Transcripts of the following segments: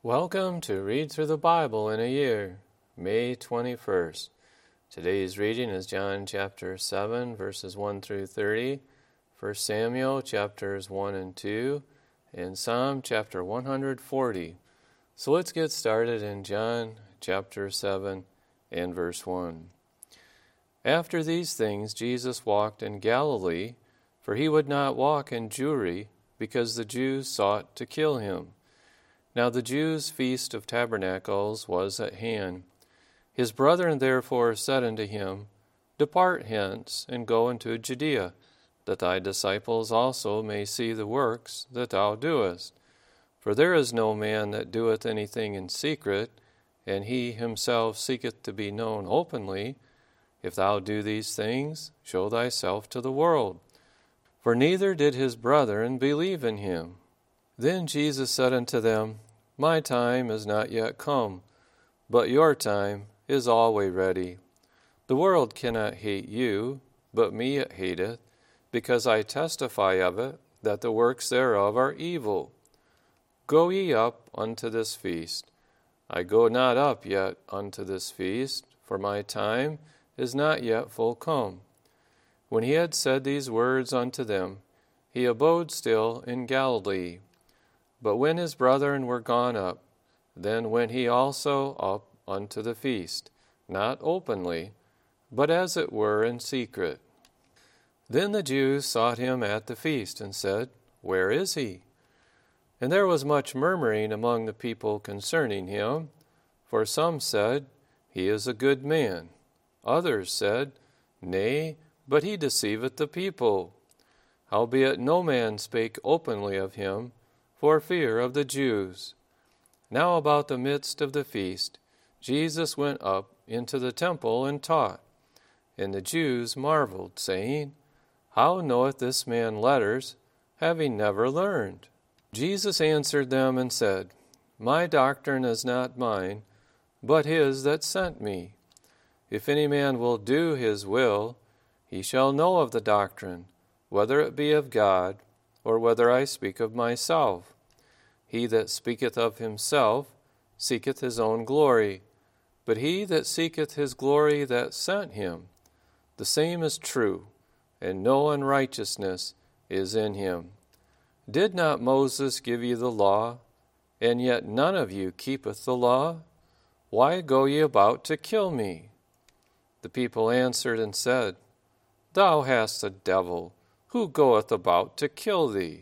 Welcome to Read Through the Bible in a Year, May 21st. Today's reading is John chapter 7, verses 1 through 30, 1 Samuel chapters 1 and 2, and Psalm chapter 140. So let's get started in John chapter 7 and verse 1. After these things Jesus walked in Galilee, for he would not walk in Jewry, because the Jews sought to kill him. Now the Jews' feast of tabernacles was at hand. His brethren therefore said unto him, Depart hence, and go into Judea, that thy disciples also may see the works that thou doest. For there is no man that doeth anything in secret, and he himself seeketh to be known openly. If thou do these things, show thyself to the world. For neither did his brethren believe in him. Then Jesus said unto them, My time is not yet come, but your time is always ready. The world cannot hate you, but me it hateth, because I testify of it, that the works thereof are evil. Go ye up unto this feast. I go not up yet unto this feast, for my time is not yet full come. When he had said these words unto them, he abode still in Galilee. But when his brethren were gone up, then went he also up unto the feast, not openly, but as it were in secret. Then the Jews sought him at the feast, and said, Where is he? And there was much murmuring among the people concerning him. For some said, He is a good man. Others said, Nay, but he deceiveth the people. Howbeit no man spake openly of him, for fear of the Jews. Now about the midst of the feast, Jesus went up into the temple and taught. And the Jews marveled, saying, How knoweth this man letters, having never learned? Jesus answered them and said, My doctrine is not mine, but his that sent me. If any man will do his will, he shall know of the doctrine, whether it be of God, or whether I speak of myself. He that speaketh of himself seeketh his own glory, but he that seeketh his glory that sent him, the same is true, and no unrighteousness is in him. Did not Moses give you the law, and yet none of you keepeth the law? Why go ye about to kill me? The people answered and said, Thou hast a devil. Who goeth about to kill thee?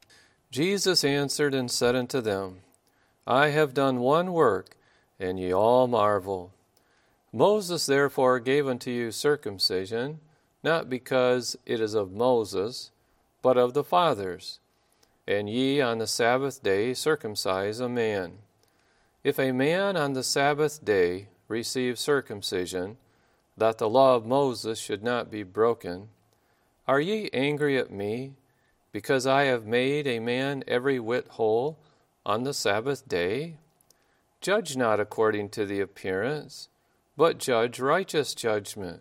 Jesus answered and said unto them, I have done one work, and ye all marvel. Moses therefore gave unto you circumcision, not because it is of Moses, but of the fathers. And ye on the Sabbath day circumcise a man. If a man on the Sabbath day receive circumcision, that the law of Moses should not be broken, are ye angry at me, because I have made a man every whit whole on the Sabbath day? Judge not according to the appearance, but judge righteous judgment.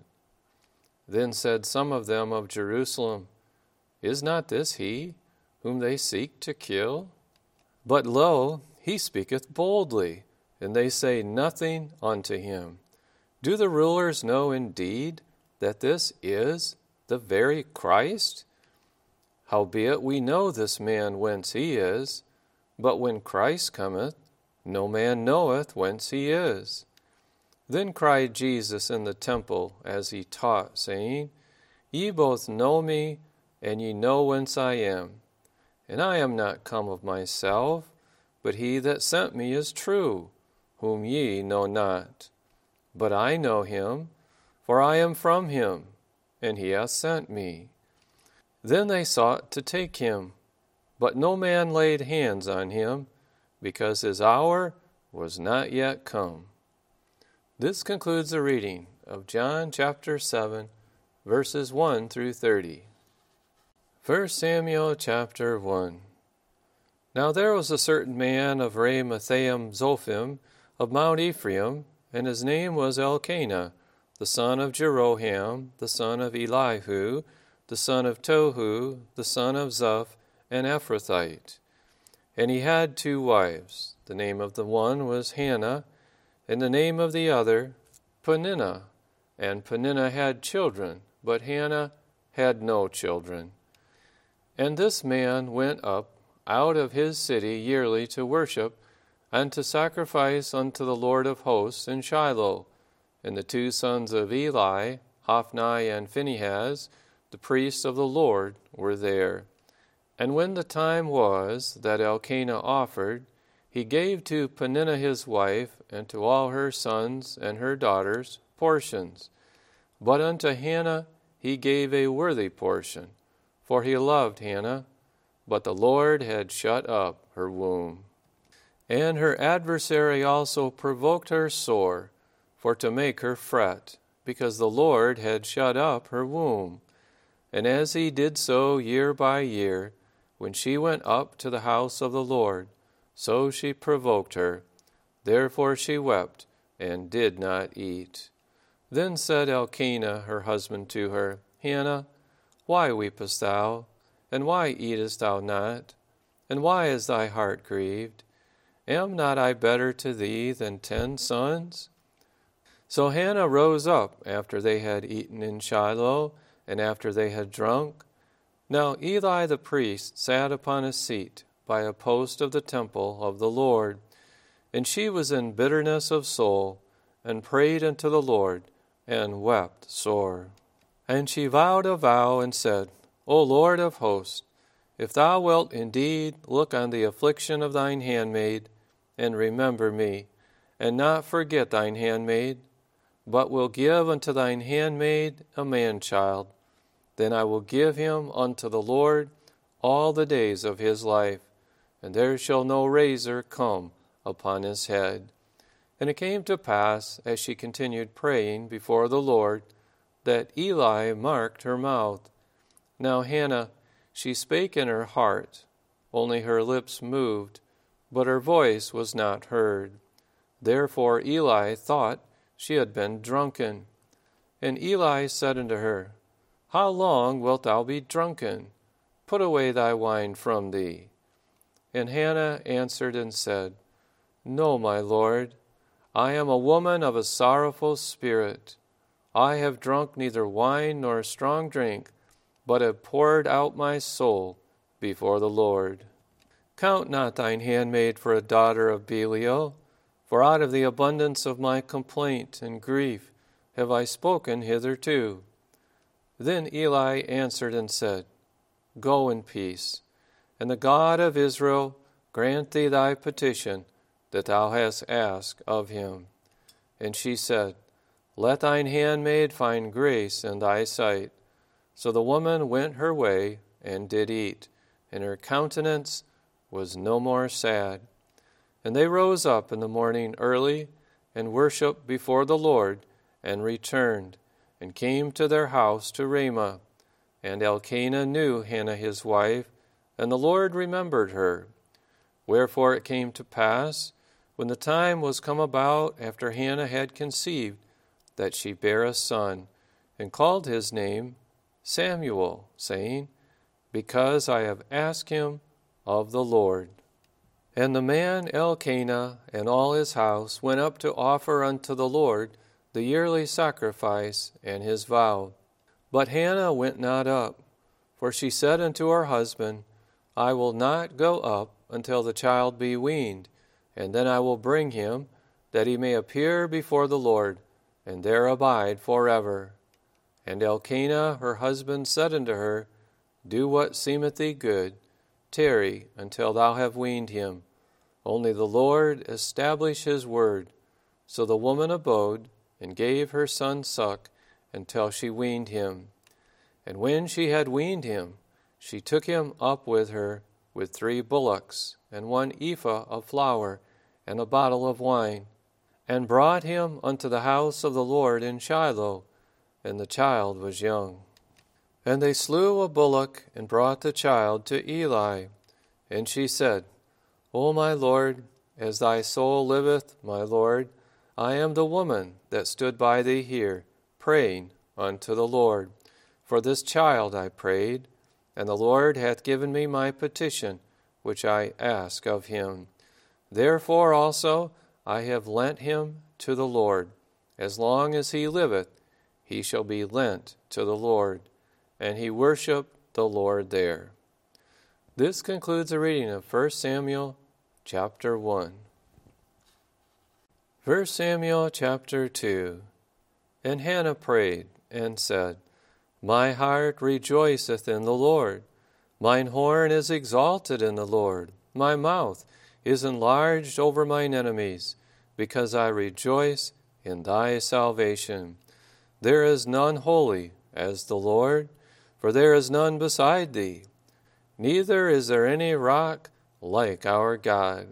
Then said some of them of Jerusalem, Is not this he whom they seek to kill? But lo, he speaketh boldly, and they say nothing unto him. Do the rulers know indeed that this is the very Christ? Howbeit we know this man whence he is, but when Christ cometh, no man knoweth whence he is. Then cried Jesus in the temple as he taught, saying, Ye both know me, and ye know whence I am. And I am not come of myself, but he that sent me is true, whom ye know not. But I know him, for I am from him, and he hath sent me. Then they sought to take him, but no man laid hands on him, because his hour was not yet come. This concludes the reading of John chapter 7, verses 1 through 30. 1 Samuel chapter 1. Now there was a certain man of Ramathaim Zophim of Mount Ephraim, and his name was Elkanah, the son of Jeroham, the son of Elihu, the son of Tohu, the son of Zuph, an Ephrathite. And he had 2 wives. The name of the one was Hannah, and the name of the other Peninnah. And Peninnah had children, but Hannah had no children. And this man went up out of his city yearly to worship and to sacrifice unto the Lord of hosts in Shiloh. And the two sons of Eli, Hophni and Phinehas, the priests of the Lord, were there. And when the time was that Elkanah offered, he gave to Peninnah his wife, and to all her sons and her daughters, portions. But unto Hannah he gave a worthy portion, for he loved Hannah, but the Lord had shut up her womb. And her adversary also provoked her sore, for to make her fret, because the Lord had shut up her womb. And as he did so year by year, when she went up to the house of the Lord, so she provoked her. Therefore she wept, and did not eat. Then said Elkanah her husband to her, Hannah, why weepest thou? And why eatest thou not? And why is thy heart grieved? Am not I better to thee than 10 sons? So Hannah rose up after they had eaten in Shiloh, and after they had drunk. Now Eli the priest sat upon a seat by a post of the temple of the Lord. And she was in bitterness of soul, and prayed unto the Lord, and wept sore. And she vowed a vow, and said, O Lord of hosts, if thou wilt indeed look on the affliction of thine handmaid, and remember me, and not forget thine handmaid, but will give unto thine handmaid a man-child, then I will give him unto the Lord all the days of his life, and there shall no razor come upon his head. And it came to pass, as she continued praying before the Lord, that Eli marked her mouth. Now Hannah, she spake in her heart, only her lips moved, but her voice was not heard. Therefore Eli thought she had been drunken. And Eli said unto her, How long wilt thou be drunken? Put away thy wine from thee. And Hannah answered and said, No, my Lord, I am a woman of a sorrowful spirit. I have drunk neither wine nor strong drink, but have poured out my soul before the Lord. Count not thine handmaid for a daughter of Belial, for out of the abundance of my complaint and grief have I spoken hitherto. Then Eli answered and said, Go in peace, and the God of Israel grant thee thy petition that thou hast asked of him. And she said, Let thine handmaid find grace in thy sight. So the woman went her way and did eat, and her countenance was no more sad. And they rose up in the morning early, and worshipped before the Lord, and returned, and came to their house to Ramah. And Elkanah knew Hannah his wife, and the Lord remembered her. Wherefore it came to pass, when the time was come about after Hannah had conceived, that she bare a son, and called his name Samuel, saying, Because I have asked him of the Lord. And the man Elkanah and all his house went up to offer unto the Lord the yearly sacrifice and his vow. But Hannah went not up, for she said unto her husband, I will not go up until the child be weaned, and then I will bring him, that he may appear before the Lord, and there abide forever. And Elkanah her husband said unto her, Do what seemeth thee good, tarry until thou have weaned him. Only the Lord establish his word. So the woman abode, and gave her son suck, until she weaned him. And when she had weaned him, she took him up with her, with 3 bullocks, and 1 ephah of flour, and a bottle of wine, and brought him unto the house of the Lord in Shiloh, and the child was young. And they slew a bullock, and brought the child to Eli. And she said, O my Lord, as thy soul liveth, my Lord, I am the woman that stood by thee here, praying unto the Lord. For this child I prayed, and the Lord hath given me my petition, which I ask of him. Therefore also I have lent him to the Lord. As long as he liveth, he shall be lent to the Lord. And he worshiped the Lord there. This concludes the reading of 1 Samuel chapter 1. 1 Samuel chapter 2. And Hannah prayed and said, My heart rejoiceth in the Lord. Mine horn is exalted in the Lord. My mouth is enlarged over mine enemies, because I rejoice in thy salvation. There is none holy as the Lord, for there is none beside thee. Neither is there any rock like our God.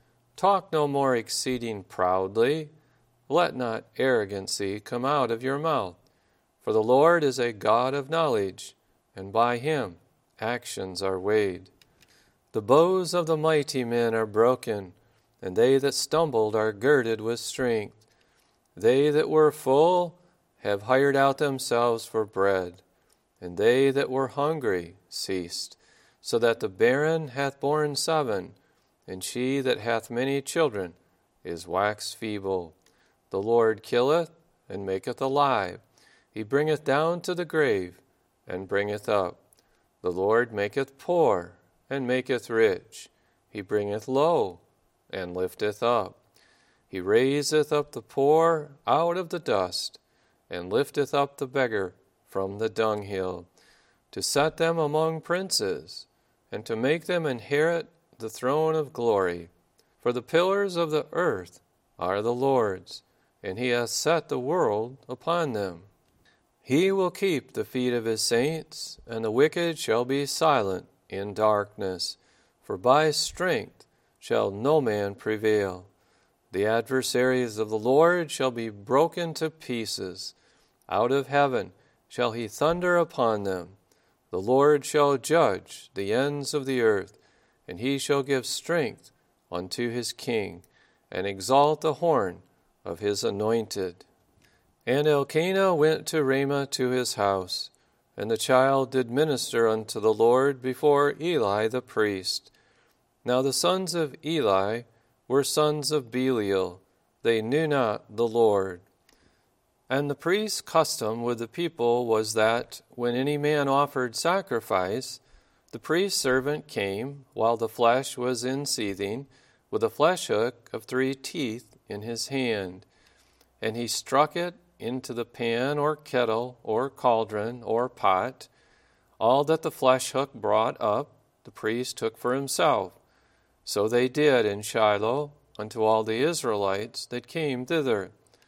Talk no more exceeding proudly. Let not arrogancy come out of your mouth. For the Lord is a God of knowledge, and by him actions are weighed. The bows of the mighty men are broken, and they that stumbled are girded with strength. They that were full have hired out themselves for bread, and they that were hungry ceased, so that the barren hath borne 7, and she that hath many children is waxed feeble. The Lord killeth and maketh alive. He bringeth down to the grave and bringeth up. The Lord maketh poor and maketh rich. He bringeth low and lifteth up. He raiseth up the poor out of the dust, and lifteth up the beggar from the dunghill, to set them among princes, and to make them inherit the throne of glory. For the pillars of the earth are the Lord's, and he hath set the world upon them. He will keep the feet of his saints, and the wicked shall be silent in darkness. For by strength shall no man prevail. The adversaries of the Lord shall be broken to pieces. Out of heaven shall he thunder upon them. The Lord shall judge the ends of the earth, and he shall give strength unto his king, and exalt the horn of his anointed. And Elkanah went to Ramah to his house, and the child did minister unto the Lord before Eli the priest. Now the sons of Eli were sons of Belial. They knew not the Lord. And the priest's custom with the people was that when any man offered sacrifice, the priest's servant came, while the flesh was in seething, with a flesh hook of 3 teeth in his hand. And he struck it into the pan or kettle or cauldron or pot. All that the flesh hook brought up, the priest took for himself. So they did in Shiloh unto all the Israelites that came thither.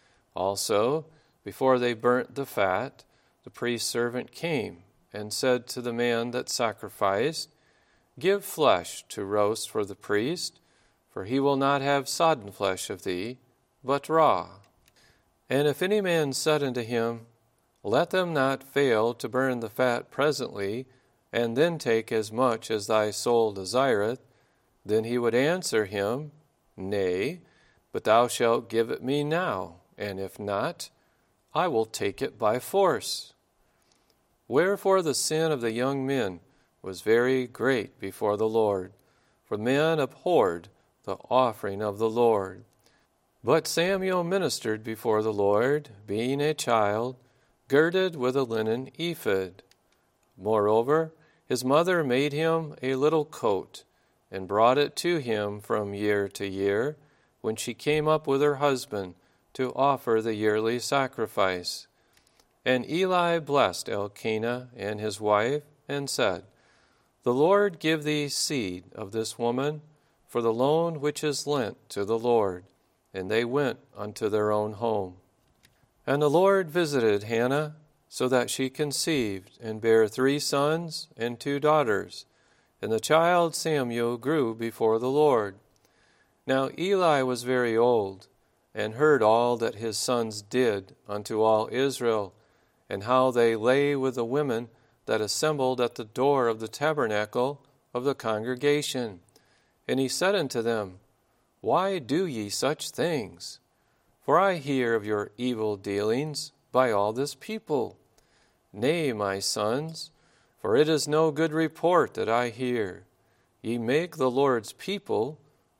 Also, before they burnt the fat, the priest's servant came and said to the man that sacrificed, Give flesh to roast for the priest, for he will not have sodden flesh of thee, but raw. And if any man said unto him, Let them not fail to burn the fat presently, and then take as much as thy soul desireth, then he would answer him, Nay, but thou shalt give it me now, and if not, I will take it by force. Wherefore the sin of the young men was very great before the Lord, for men abhorred the offering of the Lord. But Samuel ministered before the Lord, being a child, girded with a linen ephod. Moreover, his mother made him a little coat, and brought it to him from year to year, when she came up with her husband to offer the yearly sacrifice. And Eli blessed Elkanah and his wife, and said, The Lord give thee seed of this woman for the loan which is lent to the Lord. And they went unto their own home. And the Lord visited Hannah, so that she conceived, and bare 3 sons and 2 daughters. And the child Samuel grew before the Lord. Now Eli was very old, and heard all that his sons did unto all Israel, and how they lay with the women that assembled at the door of the tabernacle of the congregation. And he said unto them, Why do ye such things? For I hear of your evil dealings by all this people. Nay, my sons, for it is no good report that I hear. Ye make the Lord's people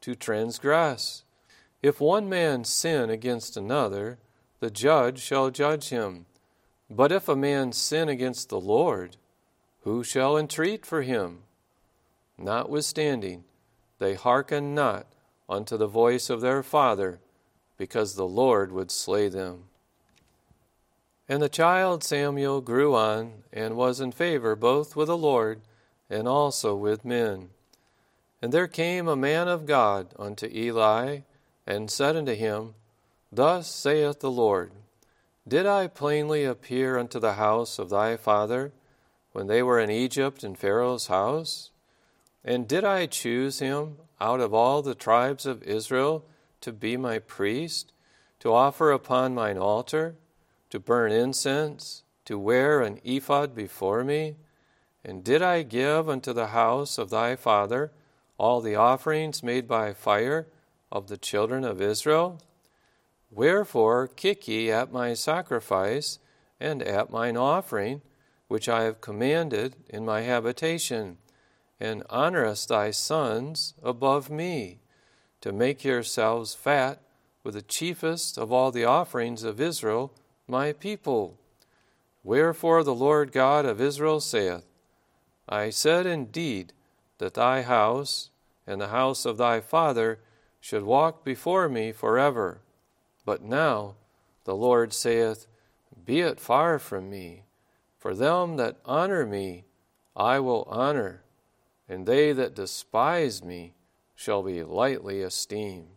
to transgress. If one man sin against another, the judge shall judge him. But if a man sin against the Lord, who shall entreat for him? Notwithstanding, they hearkened not unto the voice of their father, because the Lord would slay them. And the child Samuel grew on, and was in favor both with the Lord and also with men. And there came a man of God unto Eli, and said unto him, Thus saith the Lord, Did I plainly appear unto the house of thy father, when they were in Egypt in Pharaoh's house? And did I choose him out of all the tribes of Israel to be my priest, to offer upon mine altar, to burn incense, to wear an ephod before me? And did I give unto the house of thy father all the offerings made by fire of the children of Israel? Wherefore kick ye at my sacrifice and at mine offering, which I have commanded in my habitation, and honorest thy sons above me, to make yourselves fat with the chiefest of all the offerings of Israel, my people. Wherefore the Lord God of Israel saith, I said indeed that thy house and the house of thy father should walk before me forever. But now the Lord saith, Be it far from me, for them that honor me I will honor, and they that despise me shall be lightly esteemed.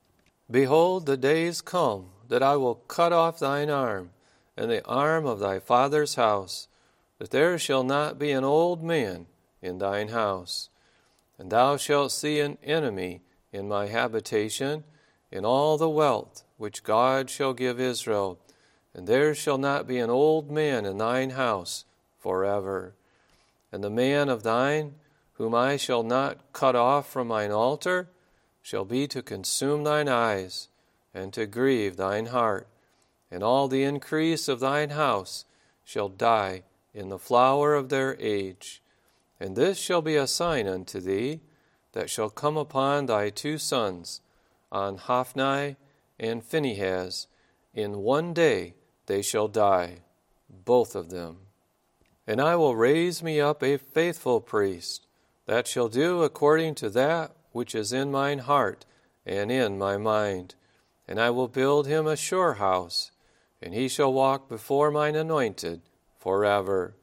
Behold, the days come that I will cut off thine arm, and the arm of thy father's house, that there shall not be an old man in thine house. And thou shalt see an enemy in my habitation, in all the wealth which God shall give Israel, and there shall not be an old man in thine house forever. And the man of thine, whom I shall not cut off from mine altar, shall be to consume thine eyes, and to grieve thine heart, and all the increase of thine house shall die in the flower of their age. And this shall be a sign unto thee, that shall come upon thy two sons, on Hophni and Phinehas. In one day they shall die, both of them. And I will raise me up a faithful priest, that shall do according to that which is in mine heart and in my mind. And I will build him a sure house, and he shall walk before mine anointed forever.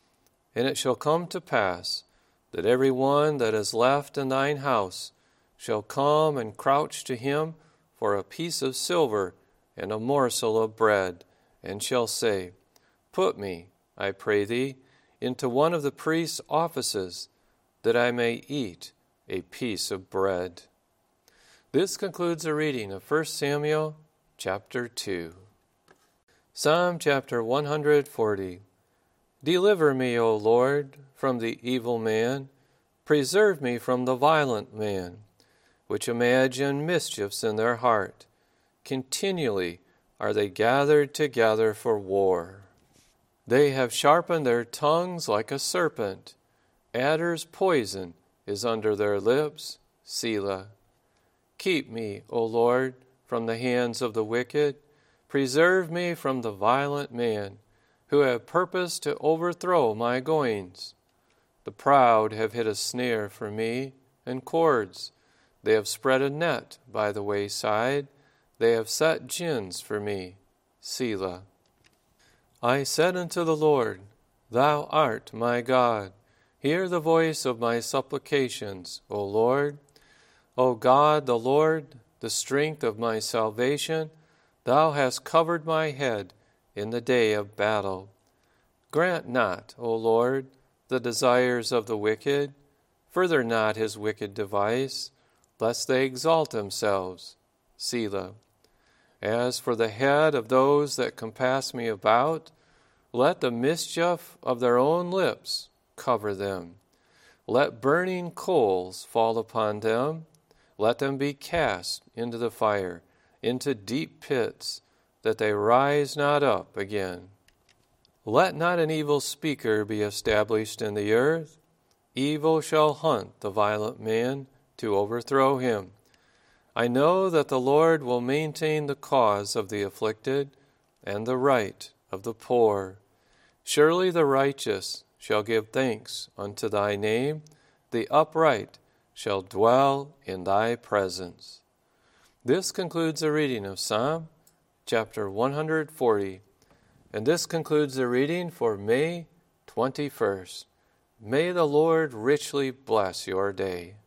And it shall come to pass that every one that is left in thine house shall come and crouch to him for a piece of silver and a morsel of bread, and shall say, Put me, I pray thee, into one of the priest's offices, that I may eat a piece of bread. This concludes the reading of 1 Samuel chapter 2. Psalm chapter 140. Deliver me, O Lord, from the evil man. Preserve me from the violent man, which imagine mischiefs in their heart. Continually are they gathered together for war. They have sharpened their tongues like a serpent. Adder's poison is under their lips. Selah. Keep me, O Lord, from the hands of the wicked. Preserve me from the violent man, who have purposed to overthrow my goings. The proud have hid a snare for me, and cords. They have spread a net by the wayside. They have set gins for me. Selah. I said unto the Lord, Thou art my God. Hear the voice of my supplications, O Lord. O God, the Lord, the strength of my salvation, Thou hast covered my head in the day of battle. Grant not, O Lord, the desires of the wicked. Further not his wicked device, lest they exalt themselves. Selah. As for the head of those that compass me about, let the mischief of their own lips cover them. Let burning coals fall upon them. Let them be cast into the fire, into deep pits, that they rise not up again. Let not an evil speaker be established in the earth. Evil shall hunt the violent man to overthrow him. I know that the Lord will maintain the cause of the afflicted and the right of the poor. Surely the righteous shall give thanks unto thy name. The upright shall dwell in thy presence. This concludes the reading of Psalm chapter 140. And this concludes the reading for May 21st. May the Lord richly bless your day.